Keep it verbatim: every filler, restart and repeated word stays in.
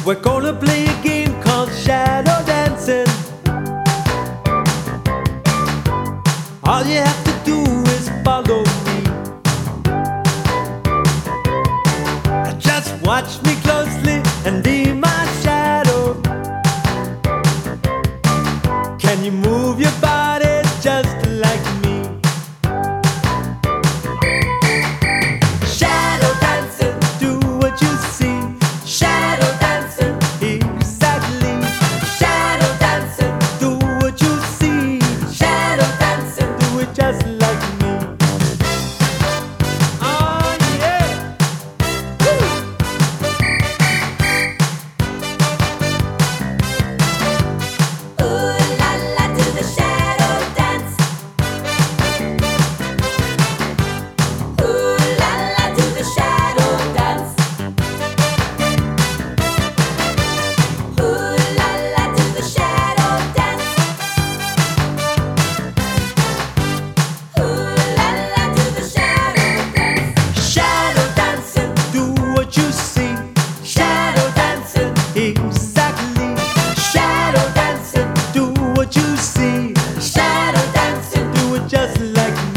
We're gonna play a game called Shadow Dancing. All you have to do is follow me. Just watch me closely and be my shadow. Can you move your body just like me? Shadow dancing, do what you see. Shadow dancing, exactly. Shadow dancing, do what you see. Shadow dancing, do it just like me. Oh yeah. Woo. Ooh la la to the shadow dance. Ooh la la to the shadow dance. Ooh la la to the shadow dance. Ooh la la to the shadow dance. Shadow dancing, do what you see. Shadow dancing, exactly. Shadow dancing, do what you see. Shadow dancing, do it just like me.